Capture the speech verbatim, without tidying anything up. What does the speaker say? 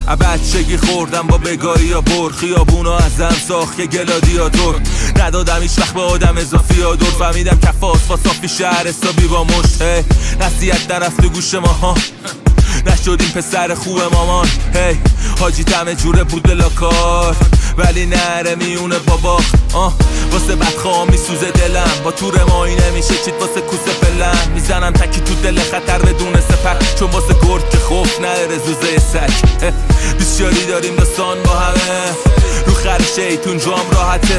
بچگی خوردم با بگاهی یا بر، خیابونا ازم ساخت که گلادیاتور. ندادم هیچ وقت به آدم اضافی یا دور، فهمیدم کفاس با صافی شهر حسابی با مشت. هی نصیحت نرفت گوش ما ها، نشدیم پسر خوب مامان. هی حاجی تمه جوره بود بلاکار، ولی نره میونه بابا. آه واسه بدخواه میسوزه دلم، با تور مایی نمیشه چیت واسه کوسه پلن. میزنم تکی تو دل خطر بدون سپر، چون واسه گرد که خوف نداره زوزه سگ. بسیاری داریم داستان با همه، رو خر شیطون جام راحته.